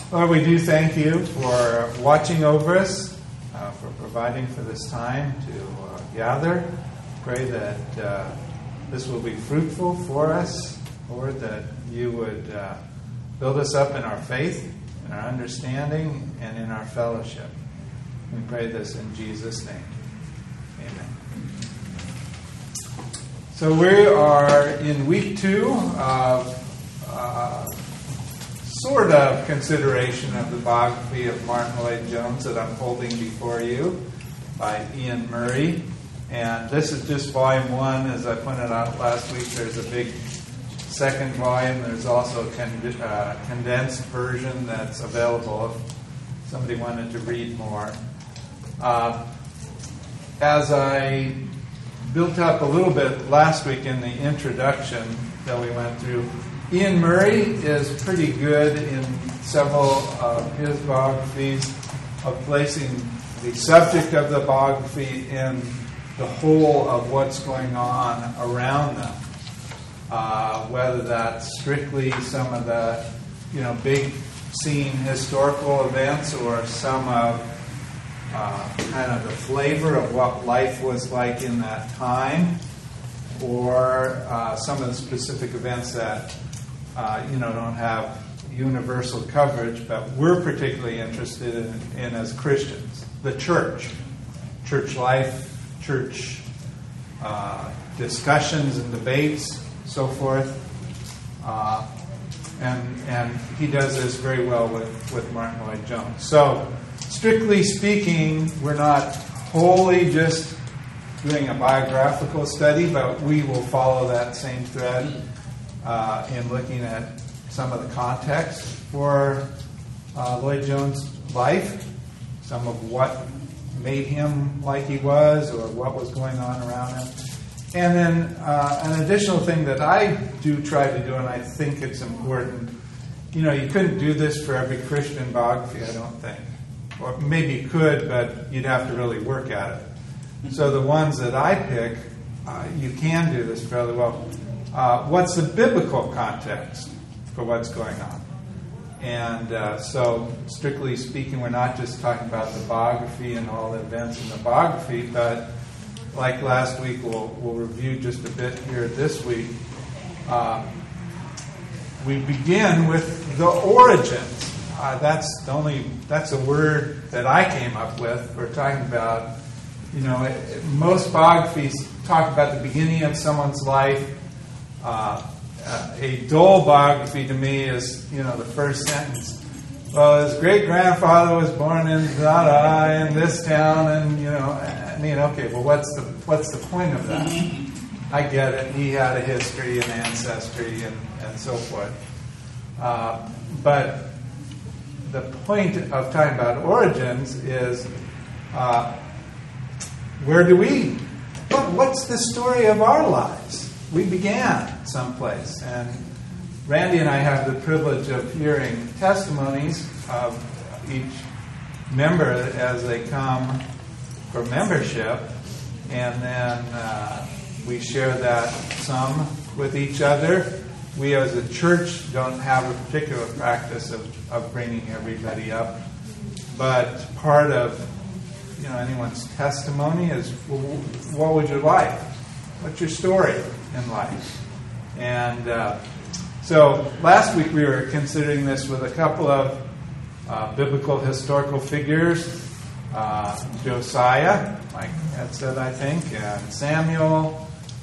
Lord, we do thank you for watching over us, for providing for this time to gather. Pray that this will be fruitful for us, Lord, that you would build us up in our faith, in our understanding, and in our fellowship. We pray this in Jesus' name. Amen. So we are in week 2 of sort of consideration of the biography of Martyn Lloyd-Jones that I'm holding before you by Iain Murray. And this is just volume 1. As I pointed out last week, there's a big second volume. There's also a condensed version that's available if somebody wanted to read more. As I built up a little bit last week in the introduction that we went through, Iain Murray is pretty good in several of his biographies of placing the subject of the biography in the whole of what's going on around them. Whether that's strictly some of the big scene historical events or some of kind of the flavor of what life was like in that time, or some of the specific events that don't have universal coverage, but we're particularly interested in as Christians. The church life, church discussions and debates, so forth. And he does this very well with Martyn Lloyd-Jones. So, strictly speaking, we're not wholly just doing a biographical study, but we will follow that same thread in looking at some of the context for Lloyd-Jones' life, some of what made him like he was or what was going on around him. And then an additional thing that I do try to do, and I think it's important, you couldn't do this for every Christian biography, I don't think. Or maybe you could, but you'd have to really work at it. So the ones that I pick, you can do this fairly well. What's the biblical context for what's going on? And so, strictly speaking, we're not just talking about the biography and all the events in the biography, but like last week, we'll review just a bit here this week. We begin with the origins. That's a word that I came up with. We're talking about, most biographies talk about the beginning of someone's life. A dull biography to me is, the first sentence. Well, his great-grandfather was born in in this town, and okay. Well, what's the point of that? I get it. He had a history and ancestry and so forth. But the point of talking about origins is what's the story of our lives? We began someplace, and Randy and I have the privilege of hearing testimonies of each member as they come for membership, and then we share that some with each other. We as a church don't have a particular practice of bringing everybody up, but part of anyone's testimony is, well, what would you like? What's your story in life? And so last week we were considering this with a couple of biblical historical figures, Josiah, like Ed said, I think, and Samuel.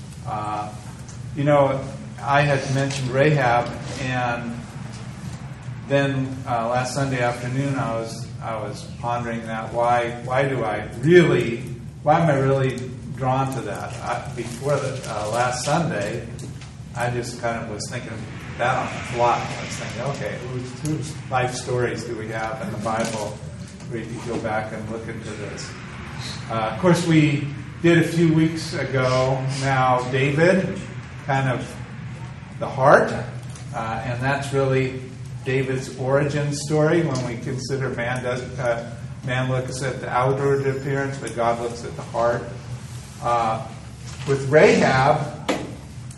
I had mentioned Rahab, and then last Sunday afternoon I was pondering that. Why am I really drawn to that? Before last Sunday, I just kind of was thinking that on the fly. I was thinking, okay, whose life stories do we have in the Bible where you can go back and look into this? Of course, we did a few weeks ago now David, kind of the heart, and that's really David's origin story when we consider man looks at the outward appearance, but God looks at the heart. With Rahab,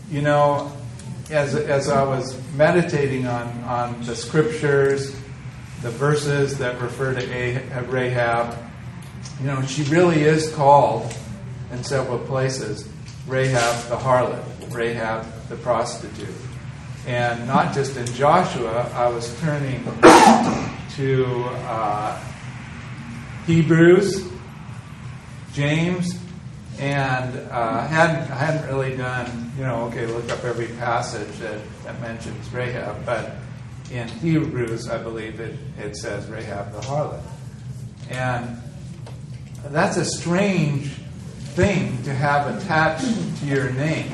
as I was meditating on the scriptures the verses that refer to Rahab, she really is called in several places Rahab the harlot, Rahab the prostitute. And not just in Joshua, I was turning to Hebrews, James, and I hadn't really done, look up every passage that mentions Rahab, but in Hebrews, I believe it says Rahab the harlot. And that's a strange thing to have attached to your name.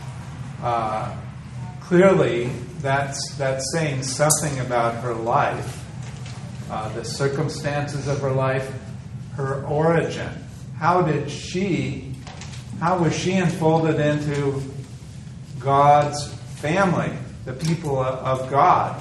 Clearly, that's saying something about her life, the circumstances of her life, her origin. How was she enfolded into God's family, the people of God?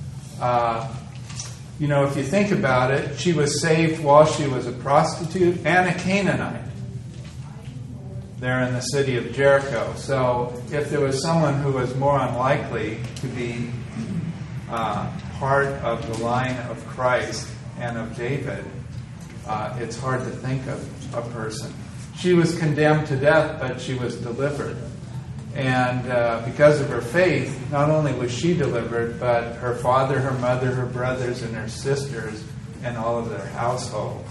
If you think about it, she was saved while she was a prostitute and a Canaanite there in the city of Jericho. So if there was someone who was more unlikely to be part of the line of Christ and of David, it's hard to think of a person. She was condemned to death, but she was delivered. And because of her faith, not only was she delivered, but her father, her mother, her brothers, and her sisters, and all of their households.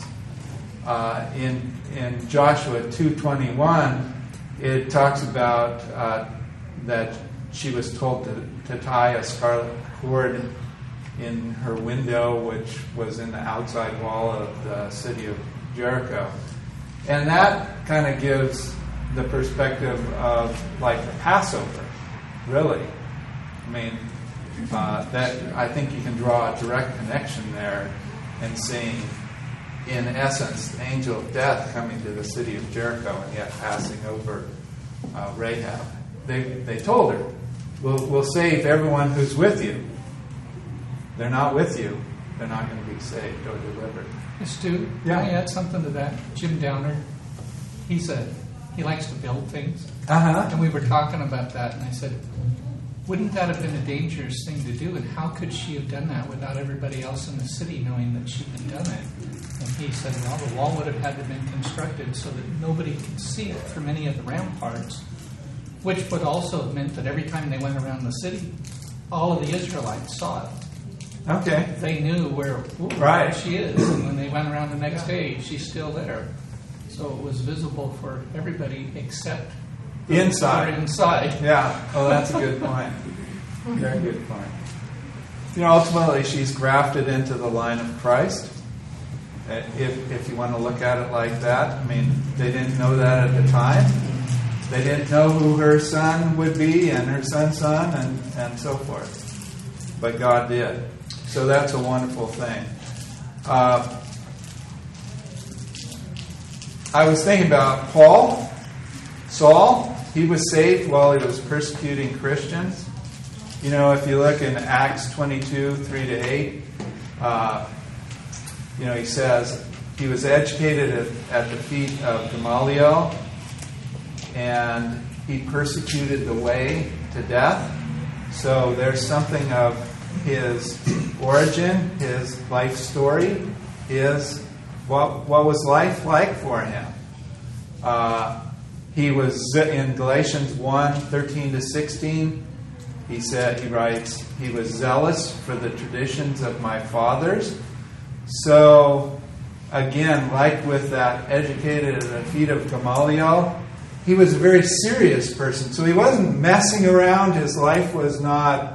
In Joshua 2:21, it talks about that she was told to tie a scarlet cord in her window, which was in the outside wall of the city of Jericho. And that kind of gives the perspective of like the Passover, really. I mean, that I think you can draw a direct connection there and seeing, in essence, the angel of death coming to the city of Jericho and yet passing over Rahab. They told her, we'll save everyone who's with you. They're not with you. They're not going to be saved or delivered. Stu, can I add something to that? Jim Downer, he likes to build things. And we were talking about that, and I said, wouldn't that have been a dangerous thing to do? And how could she have done that without everybody else in the city knowing that she had done it? And he said, well, the wall would have had to have been constructed so that nobody could see it from any of the ramparts, which would also have meant that every time they went around the city, all of the Israelites saw it. Okay. They knew where she is, and when they went around the next day, she's still there. So it was visible for everybody except inside. Yeah. Oh, that's a good point. Very good point. Ultimately, she's grafted into the line of Christ. If you want to look at it like that, I mean, they didn't know that at the time. They didn't know who her son would be and her son's son and so forth. But God did. So that's a wonderful thing. I was thinking about Saul. He was saved while he was persecuting Christians. If you look in Acts 22, 3-8, he says he was educated at the feet of Gamaliel, and he persecuted the way to death. So there's something of his origin, his life story, what was life like for him. He was in Galatians 1:13-16. He writes, he was zealous for the traditions of my fathers. So again, like with that educated at the feet of Gamaliel, he was a very serious person. So he wasn't messing around. His life was not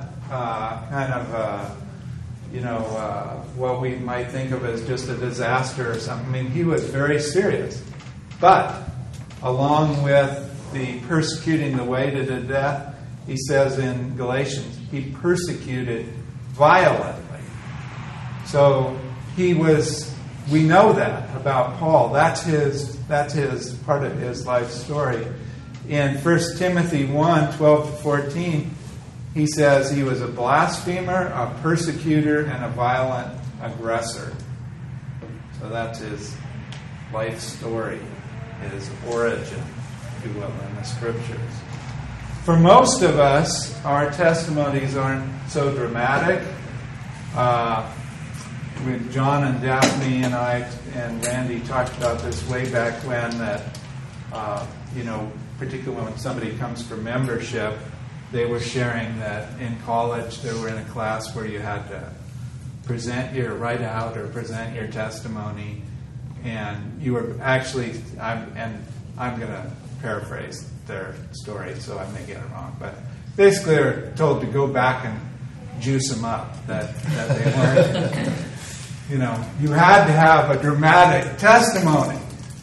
what we might think of as just a disaster or something. I mean, he was very serious. But along with the persecuting the way to the death, he says in Galatians, he persecuted violently. So we know that about Paul. That's his part of his life story. In 1 Timothy 1:12-14, he says he was a blasphemer, a persecutor, and a violent aggressor. So that's his life story, his origin, if you will, in the Scriptures. For most of us, our testimonies aren't so dramatic. when John and Daphne and I and Randy talked about this way back when, that particularly when somebody comes for membership, they were sharing that in college they were in a class where you had to write out or present your testimony, and you were actually, I'm going to paraphrase their story, so I may get it wrong, but basically they're told to go back and juice them up, that they weren't, you had to have a dramatic testimony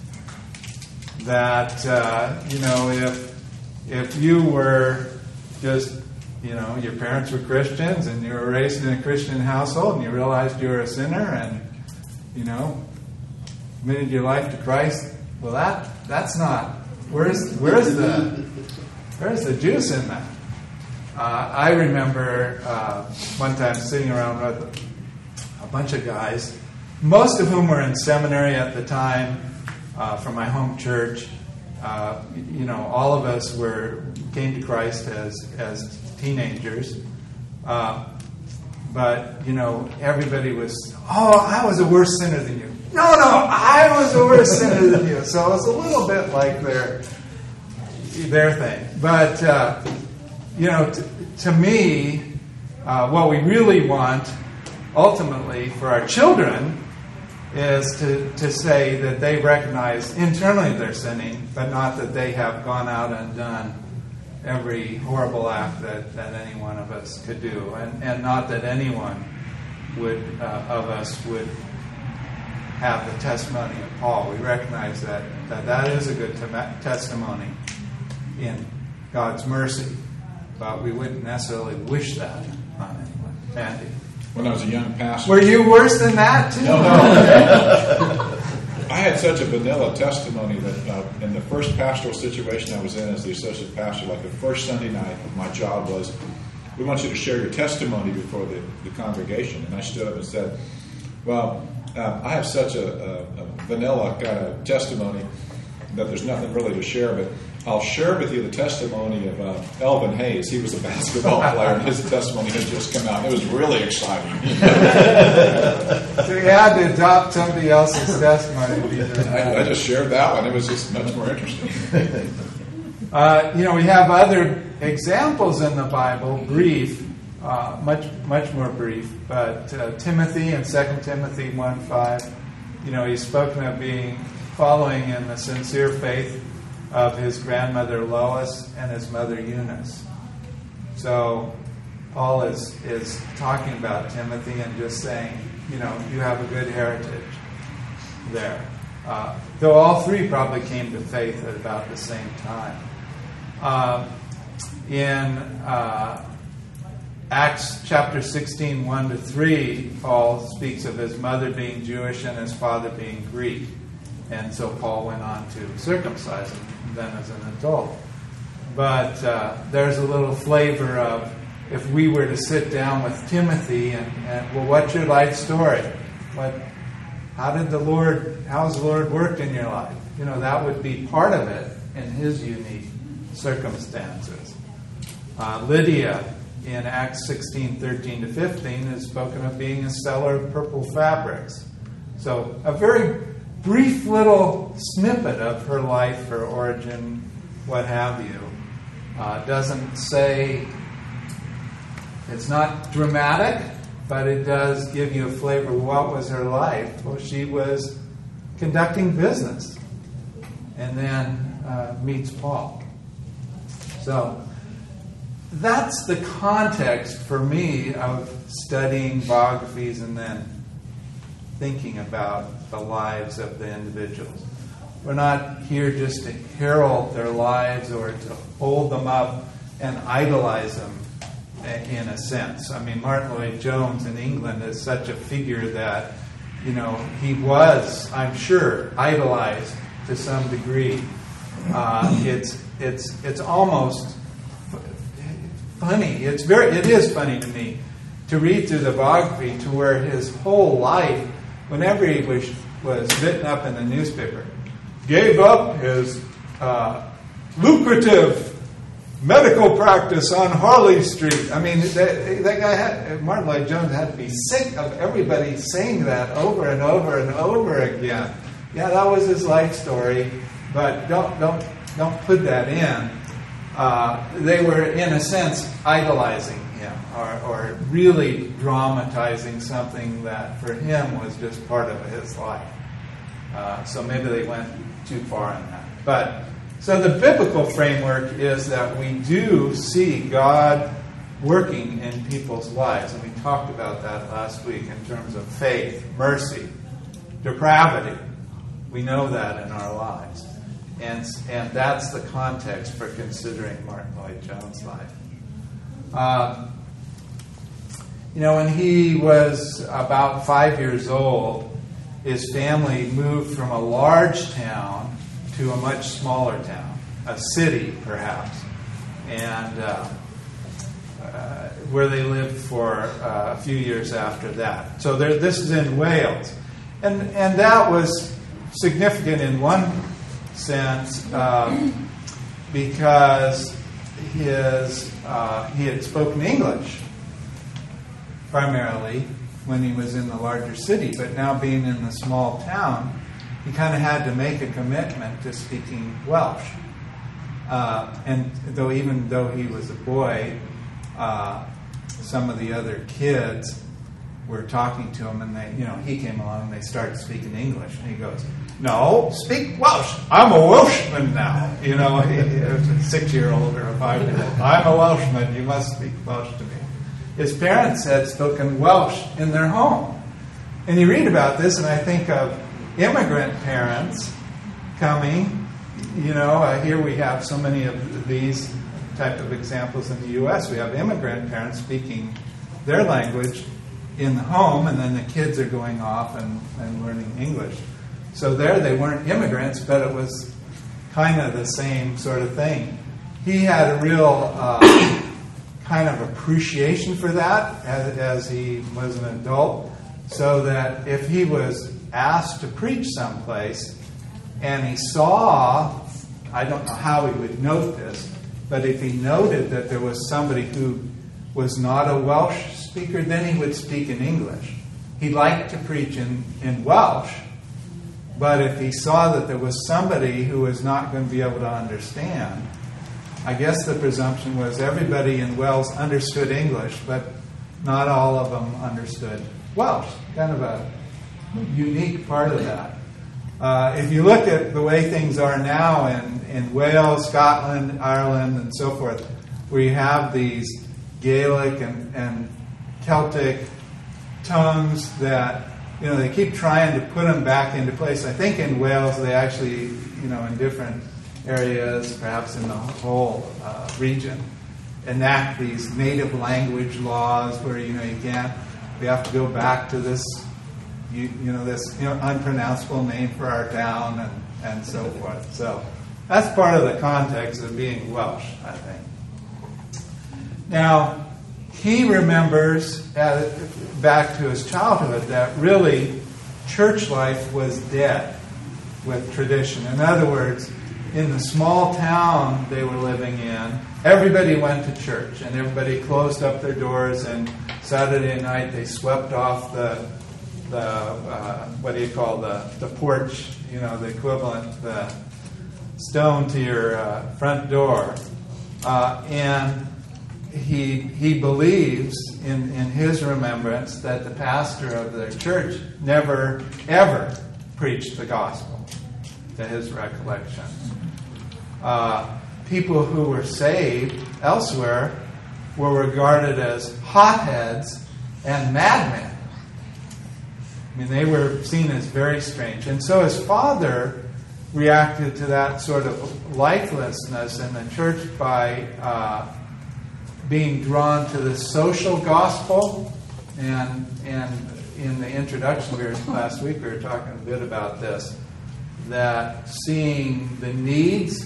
that, if you were just, your parents were Christians and you were raised in a Christian household and you realized you were a sinner and, committed your life to Christ, well, that's not, where's the juice in that? I remember one time sitting around with a bunch of guys, most of whom were in seminary at the time, from my home church. All of us came to Christ as teenagers. But, everybody was, I was a worse sinner than you. No, I was a worse sinner than you. So it was a little bit like their thing. But, to me, what we really want, ultimately, for our children is to say that they recognize internally they're sinning, but not that they have gone out and done every horrible act that any one of us could do, and not that anyone of us would have the testimony of Paul. We recognize that is a good testimony in God's mercy, but we wouldn't necessarily wish that on anyone. Andy? When I was a young pastor... Were you worse than that, too? No. I had such a vanilla testimony that in the first pastoral situation I was in as the associate pastor, like the first Sunday night, my job was, we want you to share your testimony before the congregation. And I stood up and said, well, I have such a vanilla kind of testimony that there's nothing really to share, but I'll share with you the testimony of Elvin Hayes. He was a basketball player, and his testimony had just come out. It was really exciting. So you had to adopt somebody else's testimony. I just shared that one. It was just much more interesting. We have other examples in the Bible, brief, much more brief, but Timothy in 2 Timothy 1:5, he's spoken of following in the sincere faith of his grandmother Lois and his mother Eunice. So Paul is talking about Timothy and just saying, you have a good heritage there. Though all three probably came to faith at about the same time. In Acts chapter 16, 1-3, Paul speaks of his mother being Jewish and his father being Greek. And so Paul went on to circumcise him then as an adult. But there's a little flavor of, if we were to sit down with Timothy and well, what's your life story? How's the Lord worked in your life? That would be part of it in his unique circumstances. Lydia in Acts 16:13-15 is spoken of being a seller of purple fabrics. So a very brief little snippet of her life, her origin, what have you. Doesn't say, it's not dramatic, but it does give you a flavor of what was her life. Well, she was conducting business and then meets Paul. So that's the context for me of studying biographies and then thinking about the lives of the individuals. We're not here just to herald their lives or to hold them up and idolize them in a sense. I mean, Martin Lloyd-Jones in England is such a figure that, he was, I'm sure, idolized to some degree. It's almost funny. It is funny to me to read through the biography to where his whole life, whenever he was written up in the newspaper, gave up his lucrative medical practice on Harley Street. I mean, that guy Martin Lloyd-Jones had to be sick of everybody saying that over and over and over again. Yeah, that was his life story, but don't put that in. They were, in a sense, idolizing him or really dramatizing something that for him was just part of his life. So maybe they went too far in that. But so the biblical framework is that we do see God working in people's lives, and we talked about that last week in terms of faith, mercy, depravity. We know that in our lives. And that's the context for considering Martin Lloyd-Jones' life. When he was about 5 years old, his family moved from a large town to a much smaller town, a city perhaps, and where they lived for a few years after that. So this is in Wales. And that was significant in one sense because he had spoken English primarily when he was in the larger city, but now being in the small town, he kind of had to make a commitment to speaking Welsh. And even though he was a boy, some of the other kids were talking to him, and he came along and they started speaking English, and he goes, "No, speak Welsh. I'm a Welshman now." He was a 6-year-old or a 5-year-old. "I'm a Welshman. You must speak Welsh to me." His parents had spoken Welsh in their home, and you read about this, and I think of immigrant parents coming. Here we have so many of these type of examples in the U.S. We have immigrant parents speaking their language in the home, and then the kids are going off and learning English. So there they weren't immigrants, but it was kind of the same sort of thing. He had a real kind of appreciation for that as he was an adult, so that if he was asked to preach someplace and he saw, I don't know how he would note this, but if he noted that there was somebody who was not a Welsh speaker, then he would speak in English. He liked to preach in Welsh, but if he saw that there was somebody who was not going to be able to understand, I guess the presumption was everybody in Wales understood English, but not all of them understood Welsh. Kind of a unique part of that. If you look at the way things are now in Wales, Scotland, Ireland, and so forth, where you have these Gaelic and Celtic tongues that, they keep trying to put them back into place. I think in Wales they actually, in different areas, perhaps in the whole region, enact these native language laws where, we have to go back to this, this unpronounceable name for our town and so forth. So that's part of the context of being Welsh, I think. Now, he remembers back to his childhood that really church life was dead with tradition. In other words, in the small town they were living in, everybody went to church and everybody closed up their doors, and Saturday night they swept off the what do you call the porch, the equivalent, the stone to your front door, and he believes in his remembrance that the pastor of their church never ever preached the gospel, to his recollection. People who were saved elsewhere were regarded as hotheads and madmen. I mean, they were seen as very strange. And so his father reacted to that sort of lifelessness in the church by being drawn to the social gospel. And in the introduction last week, we were talking a bit about this, that seeing the needs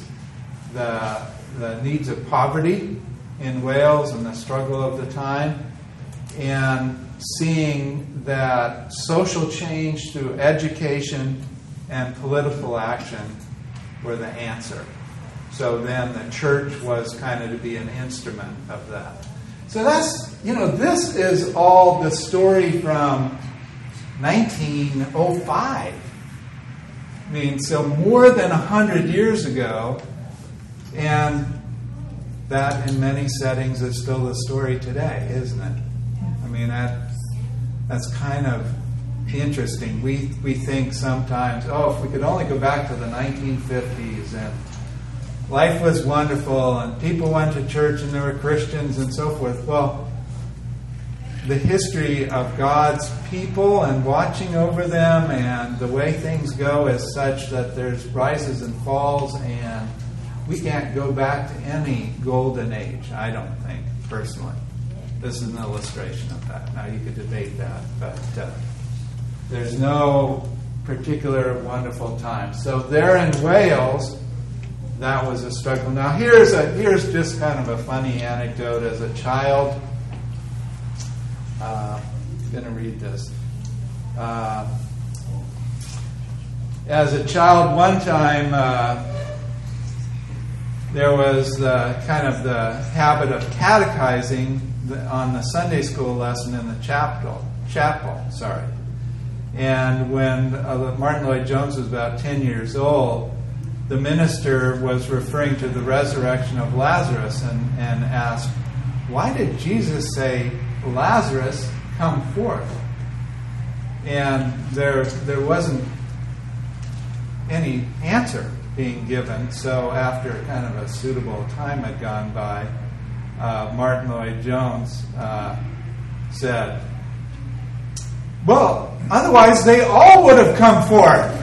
of poverty in Wales and the struggle of the time, and seeing that social change through education and political action were the answer So then the church was kind of to be an instrument of that. So that's, this is all the story from 1905. I mean, so more than 100 years ago, and that in many settings is still the story today, isn't it? I mean, that's kind of interesting. We think sometimes, if we could only go back to the 1950s and life was wonderful and people went to church and there were Christians and so forth. Well, the history of God's people and watching over them and the way things go is such that there's rises and falls, and we can't go back to any golden age, I don't think, personally. This is an illustration of that. Now, you could debate that, but there's no particular wonderful time. So there in Wales, that was a struggle. Now, here's just kind of a funny anecdote. As a child, I'm going to read this. As a child, one time, there was kind of the habit of catechizing on the Sunday school lesson in the chapel. And when Martin Lloyd-Jones was about 10 years old, the minister was referring to the resurrection of Lazarus and asked, why did Jesus say, Lazarus, come forth? And there wasn't any answer being given. So after kind of a suitable time had gone by, Martin Lloyd-Jones said, well, otherwise they all would have come forth.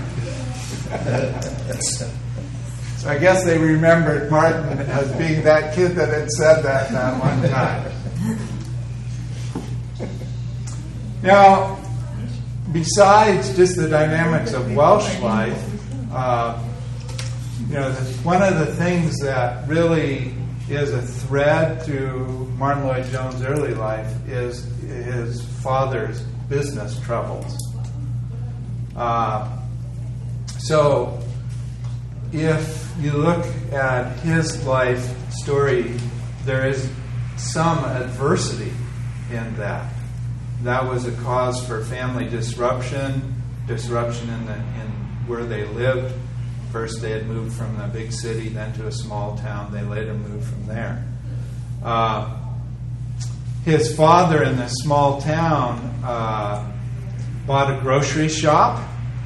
So I guess they remembered Martin as being that kid that had said that one time. Now, besides just the dynamics of Welsh life, one of the things that really is a thread to Martin Lloyd-Jones' early life is his father's business troubles. So, if you look at his life story, there is some adversity in that. That was a cause for family disruption in where they lived. First, they had moved from a big city, then to a small town. They later moved from there. His father in the small town bought a grocery shop.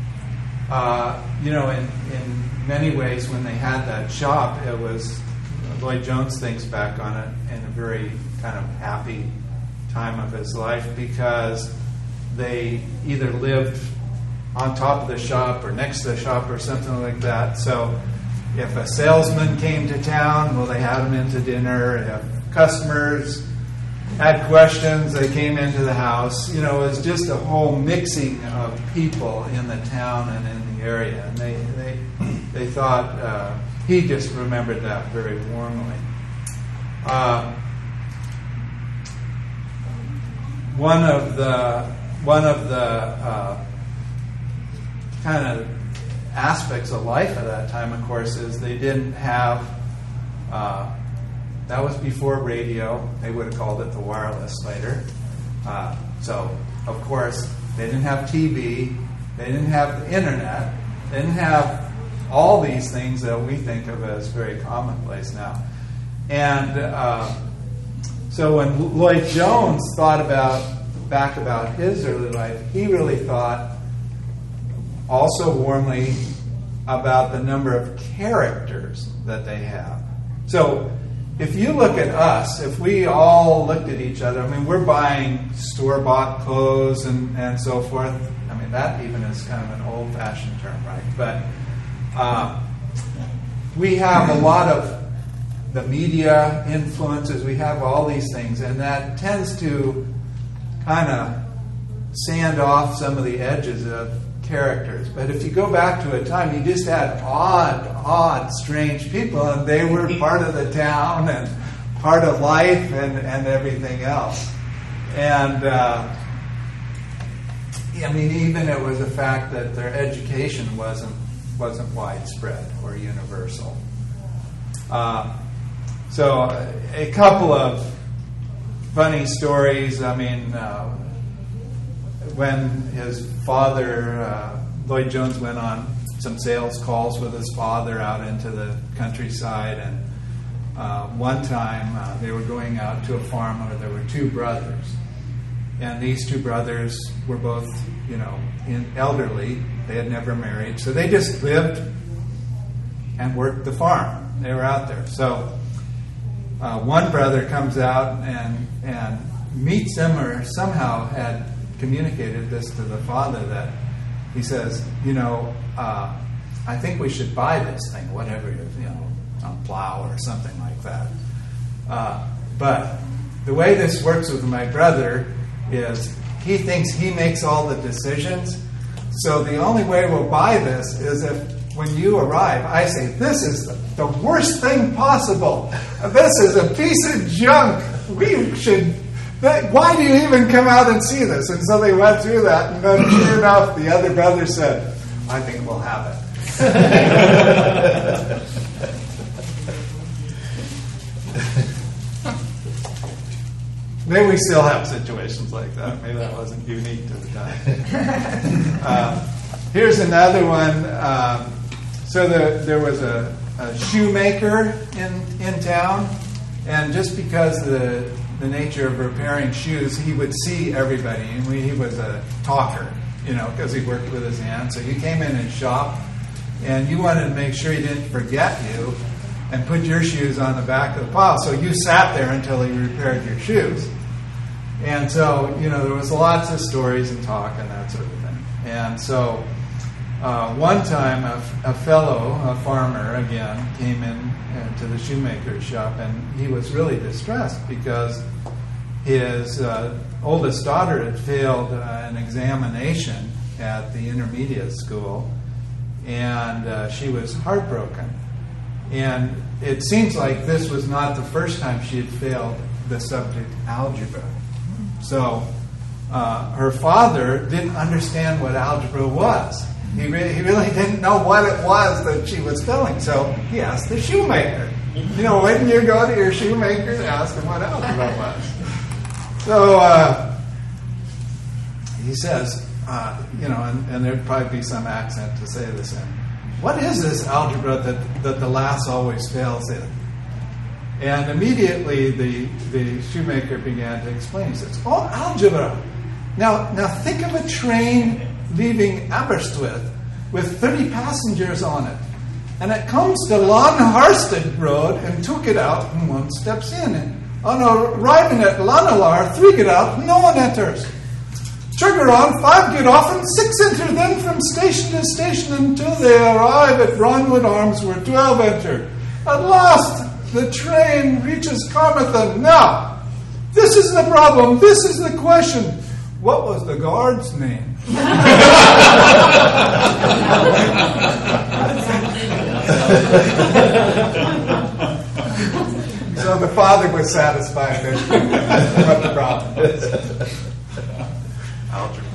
In many ways, when they had that shop, it was, Lloyd-Jones thinks back on it in a very kind of happy time of his life, because they either lived on top of the shop or next to the shop or something like that. So if a salesman came to town, well, they had him into dinner. If customers had questions, they came into the house. It was just a whole mixing of people in the town and in the area. And they thought, he just remembered that very warmly. One of the kind of aspects of life at that time, of course, is they didn't have, that was before radio. They would have called it the wireless later. So, of course, they didn't have TV. They didn't have the internet. They didn't have all these things that we think of as very commonplace now. And so when Lloyd-Jones thought back about his early life, he really thought also warmly about the number of characters that they have. So if you look at us, if we all looked at each other, we're buying store-bought clothes and so forth. That even is kind of an old-fashioned term, right? But we have a lot of the media influences. We have all these things, and that tends to kind of sand off some of the edges of characters. But if you go back to a time, you just had odd, strange people, and they were part of the town and part of life and everything else. And even it was a fact that their education wasn't widespread or universal. So a couple of funny stories. I mean, when his father, Lloyd Jones, went on some sales calls with his father out into the countryside, and one time they were going out to a farm where there were two brothers. And these two brothers were both, elderly. They had never married. So they just lived and worked the farm. They were out there. So one brother comes out and meets them, or somehow had communicated this to the father, that he says, I think we should buy this thing, whatever it is, a plow or something like that. But the way this works with my brother is he thinks he makes all the decisions. So the only way we'll buy this is if when you arrive, I say, this is the worst thing possible. This is a piece of junk. We should... Why do you even come out and see this? And so they went through that, and then sure enough, the other brother said, I think we'll have it. Maybe we still have situations like that. Maybe that wasn't unique to the time. Here's another one. So there was a shoemaker in town, and just because the nature of repairing shoes, he would see everybody, and he was a talker, because he worked with his hands. So you came in and shop, and you wanted to make sure he didn't forget you and put your shoes on the back of the pile. So you sat there until he repaired your shoes. And so, there was lots of stories and talk and that sort of thing. And so one time a farmer, again, came in to the shoemaker's shop, and he was really distressed because his oldest daughter had failed an examination at the intermediate school, and she was heartbroken. And it seems like this was not the first time she had failed the subject algebra. So her father didn't understand what algebra was. He really didn't know what it was that she was failing. So he asked the shoemaker. When you go to your shoemaker, ask him what algebra was. So he says, and there'd probably be some accent to say this in. What is this algebra that the lass always fails in? And immediately the shoemaker began to explain. He says, algebra. Now think of a train leaving Aberystwyth with 30 passengers on it. And it comes to Lonharsted Road and took it out, and one steps in. And on arriving at Lanellar, 3 get out, no one enters. Trigger on, 5 get off, and 6 enter. Then from station to station until they arrive at Ronwood Arms, where 12 enter. At last, the train reaches Carmarthen. Now, this is the problem. This is the question. What was the guard's name? So the father was satisfied with what the problem was. Algebra.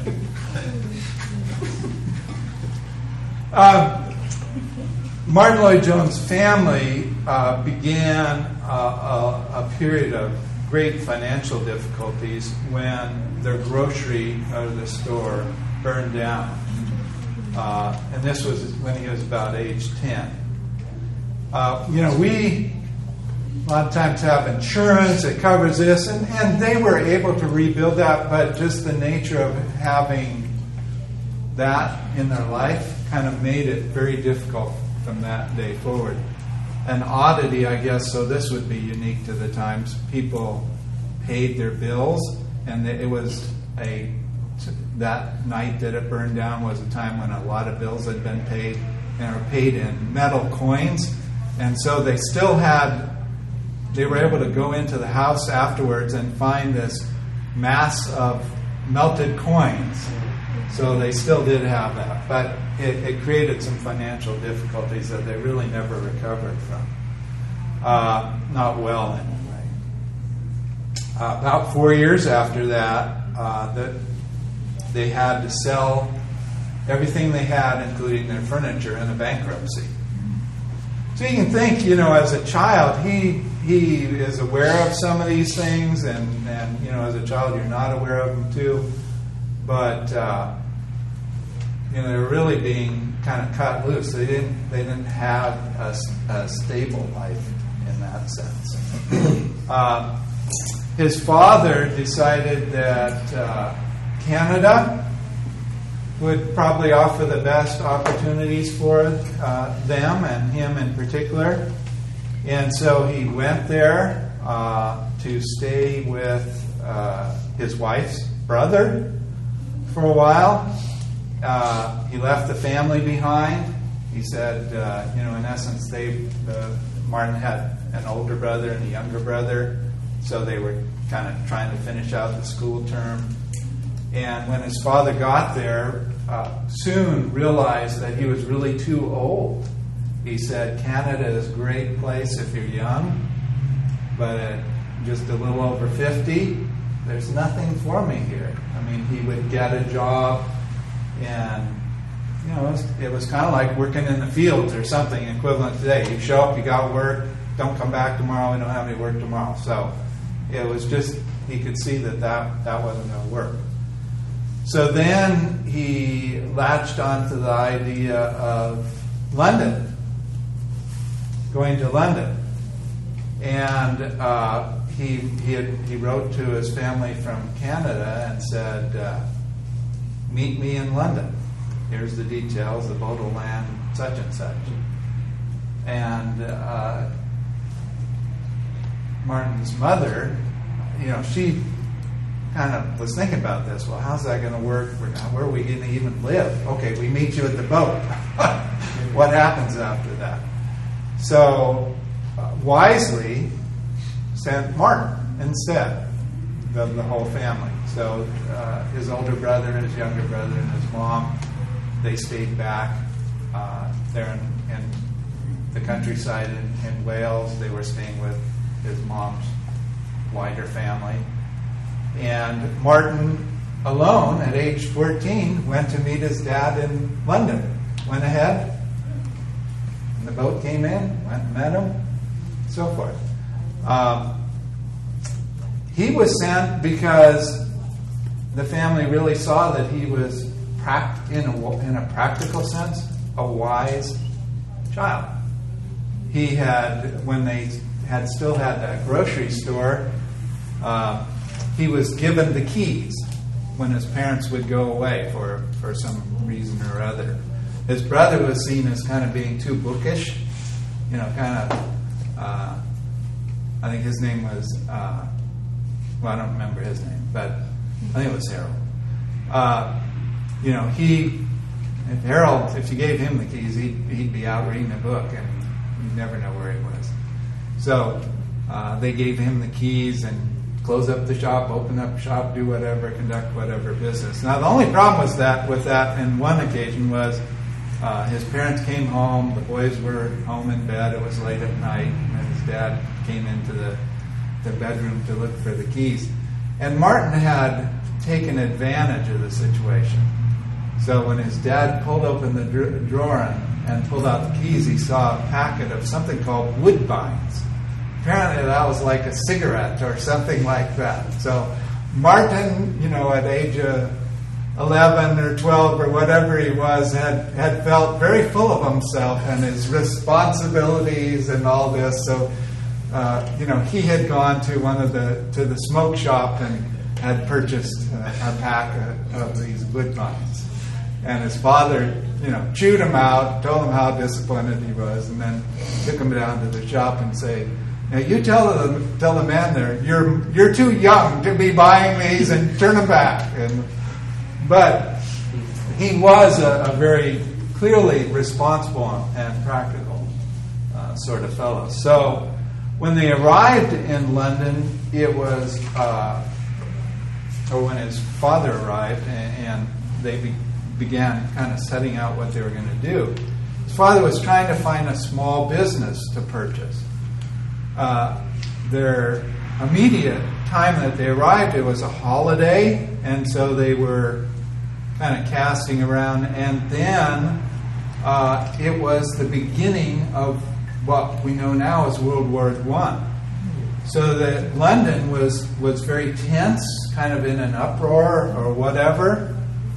Martin Lloyd-Jones' family began a period of great financial difficulties when their grocery out of the store burned down. And this was when he was about age 10. We a lot of times have insurance that covers this, and they were able to rebuild that, but just the nature of having that in their life kind of made it very difficult from that day forward. An oddity, I guess, so this would be unique to the times. People paid their bills, and it was that night that it burned down was a time when a lot of bills had been paid and were paid in metal coins, and so they were able to go into the house afterwards and find this mass of melted coins. So they still did have that, but it created some financial difficulties that they really never recovered from. Not well, anyway. About 4 years after that, they had to sell everything they had, including their furniture, in a bankruptcy. So you can think, as a child, he is aware of some of these things, and as a child you're not aware of them too. But they're really being kind of cut loose. They didn't have a stable life in that sense. His father decided that Canada would probably offer the best opportunities for them and him in particular. And so he went there to stay with his wife's brother for a while. He left the family behind. He said, in essence, Martin had an older brother and a younger brother, so they were kind of trying to finish out the school term. And when his father got there, soon realized that he was really too old. He said, Canada is a great place if you're young, but at just a little over 50, there's nothing for me here. I mean, he would get a job, and it was kind of like working in the fields or something equivalent today. You show up, you got work, don't come back tomorrow, we don't have any work tomorrow. So it was just, he could see that wasn't going to work. So then he latched onto the idea of London, going to London. And he wrote to his family from Canada and said, meet me in London. Here's the details, the boat will land such and such. And Martin's mother, she kind of was thinking about this. Well, how's that going to work? Where are we going to even live? Okay, we meet you at the boat. What happens after that? So, wisely, sent Martin instead, the whole family. So, his older brother, his younger brother, and his mom, they stayed back there in the countryside in Wales. They were staying with his mom's wider family. And Martin, alone, at age 14, went to meet his dad in London. Went ahead, and the boat came in, went and met him, so forth. He was sent because the family really saw that he was, in a practical sense, a wise child. He had, when they still had that grocery store, he was given the keys when his parents would go away for some reason or other. His brother was seen as kind of being too bookish, I think his name was, I don't remember his name, but I think it was Harold. If you gave him the keys, he'd be out reading a book, and you'd never know where he was. So they gave him the keys and close up the shop, open up shop, do whatever, conduct whatever business. Now, the only problem with that in one occasion was his parents came home, the boys were home in bed, it was late at night, and his dad came into the bedroom to look for the keys. And Martin had taken advantage of the situation. So when his dad pulled open the drawer and pulled out the keys, he saw a packet of something called Woodbines. Apparently that was like a cigarette or something like that. So Martin, at age 11 or 12 or whatever he was, had felt very full of himself and his responsibilities and all this. So, he had gone to the smoke shop and had purchased a pack of these Woodbines. And his father, chewed him out, told him how disappointed he was, and then took him down to the shop and say, now you tell the man there, you're too young to be buying these, and turn them back. But he was a very clearly responsible and practical sort of fellow. So when they arrived in London, it was, or when his father arrived, and they began kind of setting out what they were going to do, his father was trying to find a small business to purchase. Their immediate time that they arrived, it was a holiday, and so they were kind of casting around. And then it was the beginning of what we know now as World War I. So that London was very tense, kind of in an uproar or whatever.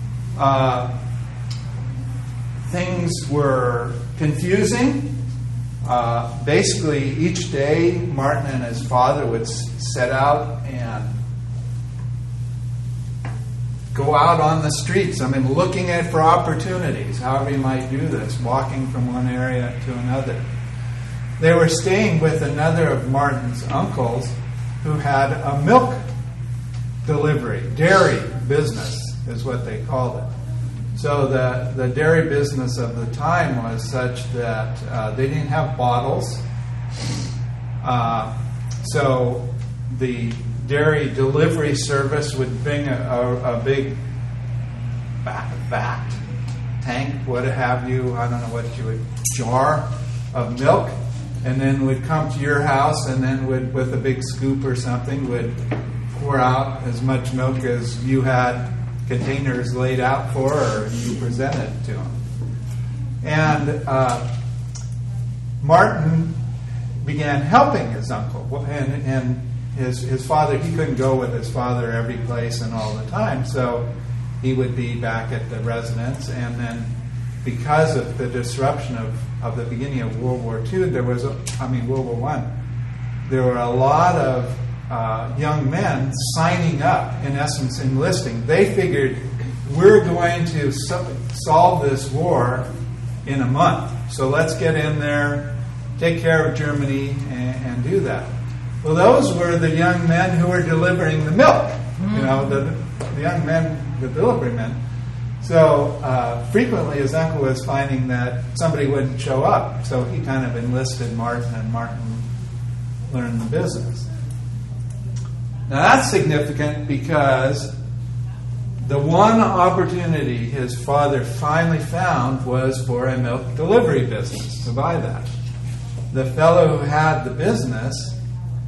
Things were confusing. Basically, each day, Martin and his father would set out and go out on the streets. Looking for opportunities, however you might do this, walking from one area to another. They were staying with another of Martin's uncles who had a milk delivery, dairy business is what they called it. So the dairy business of the time was such that they didn't have bottles. So the dairy delivery service would bring a big vat, tank, what have you, I don't know what you would, jar of milk, and then would come to your house and then would, with a big scoop or something, would pour out as much milk as you had containers laid out for or you presented to them. And Martin began helping his uncle. And his father, he couldn't go with his father every place and all the time, so he would be back at the residence. And then because of the disruption of the beginning of World War II, World War I, there were a lot of young men signing up, in essence enlisting. They figured, we're going to solve this war in a month, so let's get in there, take care of Germany, and do that. Well, those were the young men who were delivering the milk, the young men, the delivery men. So frequently his uncle was finding that somebody wouldn't show up, so he kind of enlisted Martin, and Martin learned the business. Now that's significant because the one opportunity his father finally found was for a milk delivery business, to buy that. The fellow who had the business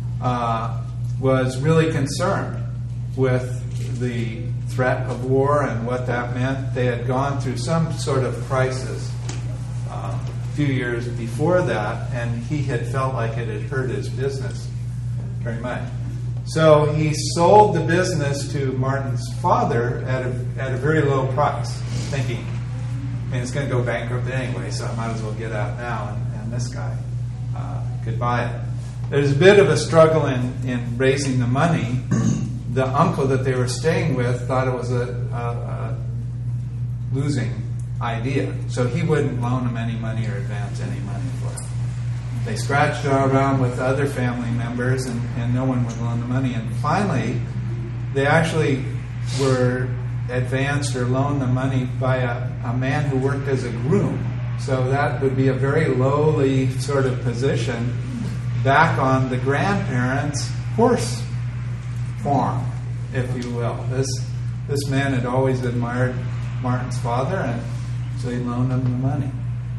was really concerned with the threat of war and what that meant. They had gone through some sort of crisis a few years before that, and he had felt like it had hurt his business very much. So he sold the business to Martin's father at a very low price, thinking, it's going to go bankrupt anyway, so I might as well get out now, and this guy could buy it. There's a bit of a struggle in raising the money. The uncle that they were staying with thought it was a losing idea, so he wouldn't loan them any money or advance any money for it. They scratched around with other family members, and no one would loan the money. And finally, they actually were advanced or loaned the money by a man who worked as a groom. So that would be a very lowly sort of position back on the grandparents' horse farm, if you will. This man had always admired Martin's father, and so he loaned him the money.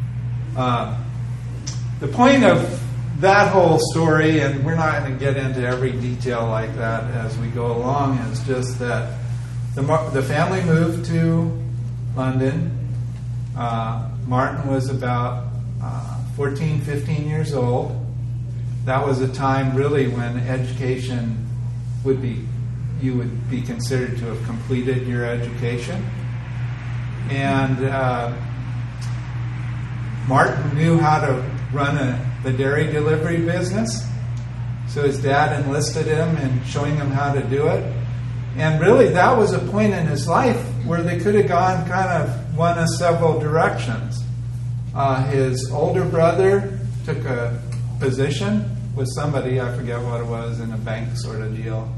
The point of that whole story, and we're not going to get into every detail like that as we go along, is just that the family moved to London. Martin was about 14, 15 years old. That was a time really when education you would be considered to have completed your education. And Martin knew how to run the dairy delivery business. So his dad enlisted him in showing him how to do it. And really that was a point in his life where they could have gone kind of one of several directions. His older brother took a position with somebody, I forget what it was, in a bank sort of deal.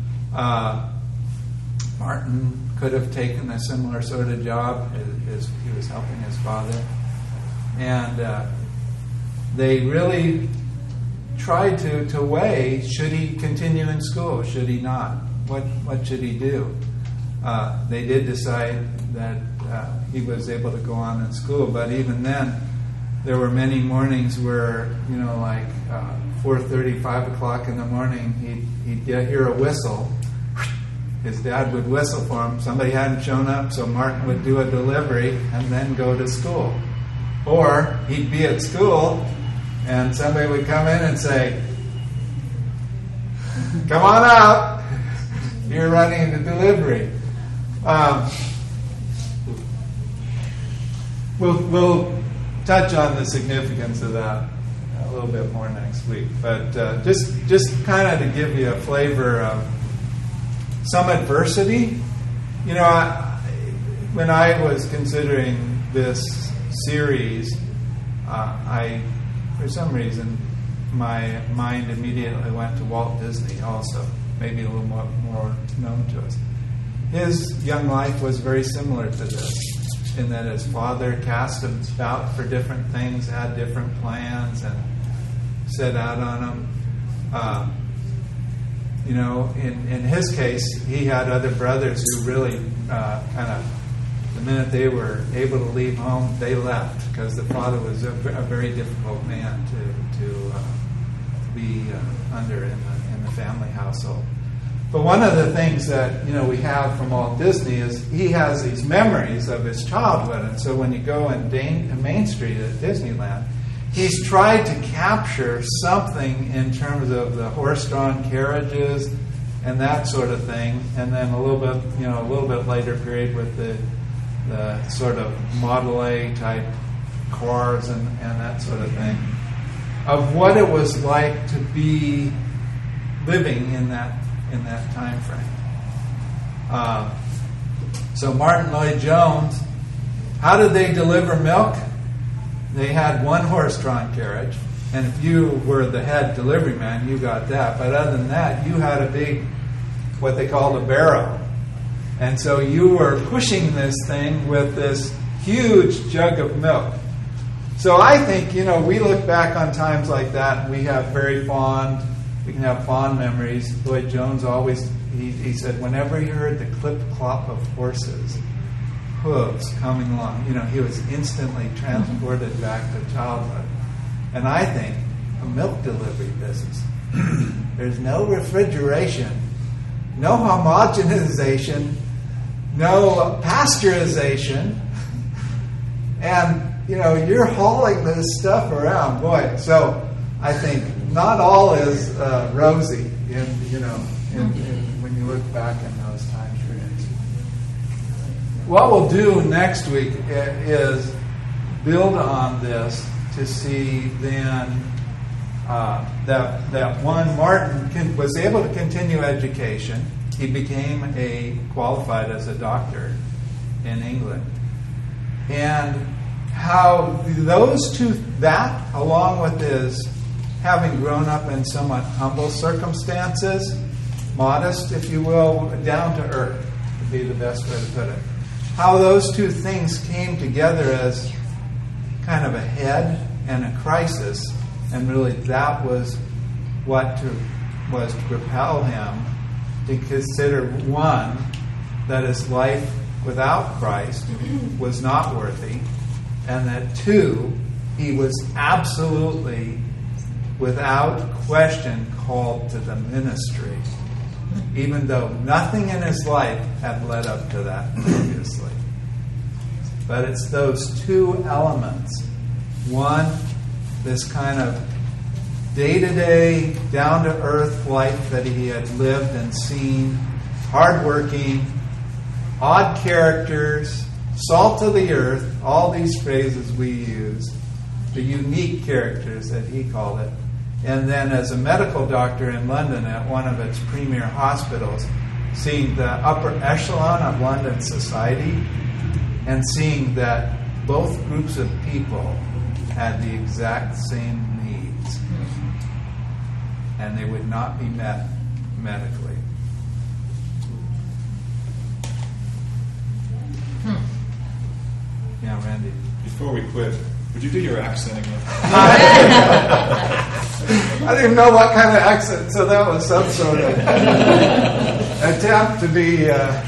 Martin could have taken a similar sort of job. He was helping his father. And they really tried to weigh, should he continue in school, should he not? What should he do? They did decide that he was able to go on in school, but even then, there were many mornings where, 4:30, 5 o'clock in the morning, he'd hear a whistle. His dad would whistle for him. Somebody hadn't shown up, so Martin would do a delivery and then go to school. Or he'd be at school And somebody would come in and say, "Come on out. You're running the delivery." We'll touch on the significance of that a little bit more next week. But just kind of to give you a flavor of some adversity. You know, when I was considering this series, for some reason, my mind immediately went to Walt Disney also, maybe a little more known to us. His young life was very similar to this, in that his father cast him out for different things, had different plans, and set out on them. You know, in his case, he had other brothers who really kind of, the minute they were able to leave home, they left, because the father was a very difficult man to be under in the family household. But one of the things that, you know, we have from Walt Disney is he has these memories of his childhood. And so when you go in Main Street at Disneyland, he's tried to capture something in terms of the horse-drawn carriages and that sort of thing. And then a little bit later period with the sort of Model A type cars and that sort of thing, of what it was like to be living in that time frame. So Martin Lloyd-Jones, how did they deliver milk? They had one horse-drawn carriage, and if you were the head delivery man, you got that. But other than that, you had a big, what they called a barrow. And so you were pushing this thing with this huge jug of milk. So I think, you know, we look back on times like that, and we can have fond memories. Lloyd-Jones always, he said, whenever he heard the clip-clop of horses, hooves coming along, you know, he was instantly transported back to childhood. And I think a milk delivery business, there's no refrigeration, no homogenization, no pasteurization, and, you know, you're hauling this stuff around. Boy, so I think not all is rosy when you look back in those time periods. What we'll do next week is build on this to see then that one, Martin was able to continue education. He became qualified as a doctor in England. And how those two, that along with his having grown up in somewhat humble circumstances, modest, if you will, down to earth would be the best way to put it. How those two things came together as kind of a head and a crisis, and really that was what was to propel him to consider, one, that his life without Christ was not worthy, and that two, he was absolutely, without question, called to the ministry, even though nothing in his life had led up to that previously. But it's those two elements. One, this kind of day-to-day, down-to-earth life that he had lived and seen, hardworking, odd characters, salt of the earth, all these phrases we use, the unique characters that he called it. And then as a medical doctor in London at one of its premier hospitals, seeing the upper echelon of London society and seeing that both groups of people had the exact same needs and they would not be met medically. Yeah, Randy. Before we quit, would you do your accent again? I didn't know what kind of accent, so that was some sort of attempt to be,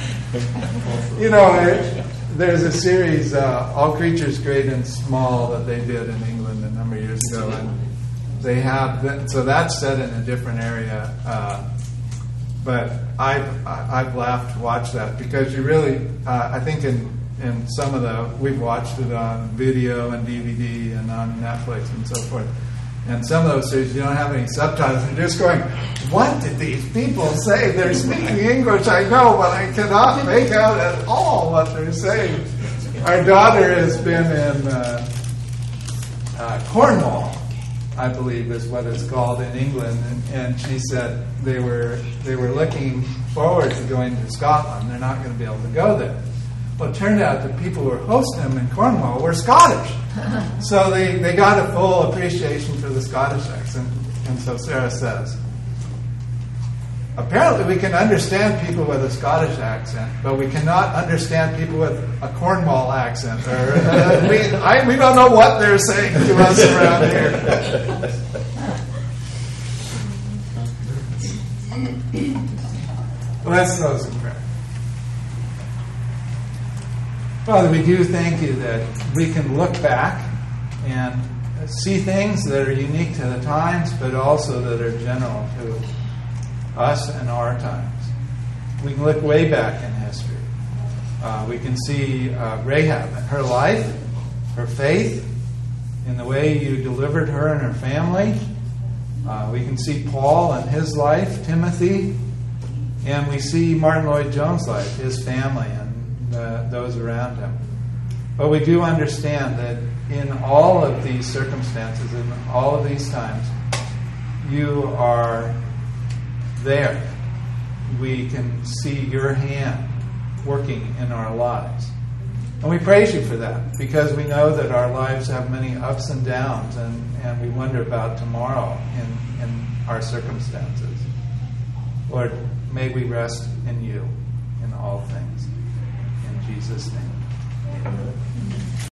there's a series, All Creatures Great and Small, that they did in England a number of years ago, and they have, so that's set in a different area, but I've laughed to watch that, because you really, I think in some of we've watched it on video and DVD and on Netflix and so forth. And some of those series, you don't have any subtitles. You're just going, what did these people say? They're speaking English, I know, but I cannot make out at all what they're saying. Our daughter has been in Cornwall, I believe is what it's called in England, and she said they were looking forward to going to Scotland. They're not going to be able to go there. Well, it turned out the people who were hosting them in Cornwall were Scottish. So they got a full appreciation for the Scottish accent. And so Sarah says, apparently we can understand people with a Scottish accent, but we cannot understand people with a Cornwall accent. Or we don't know what they're saying to us around here. Let's close in prayer. Father, we do thank you that we can look back and see things that are unique to the times, but also that are general to us and our times. We can look way back in history. We can see Rahab and her life, her faith, in the way you delivered her and her family. We can see Paul and his life, Timothy, and we see Martin Lloyd-Jones' life, his family, and those around him. But we do understand that in all of these circumstances, in all of these times, you are there. We can see your hand working in our lives. And we praise you for that, because we know that our lives have many ups and downs, and we wonder about tomorrow in our circumstances. Lord, may we rest in you in all things. In Jesus' name, amen.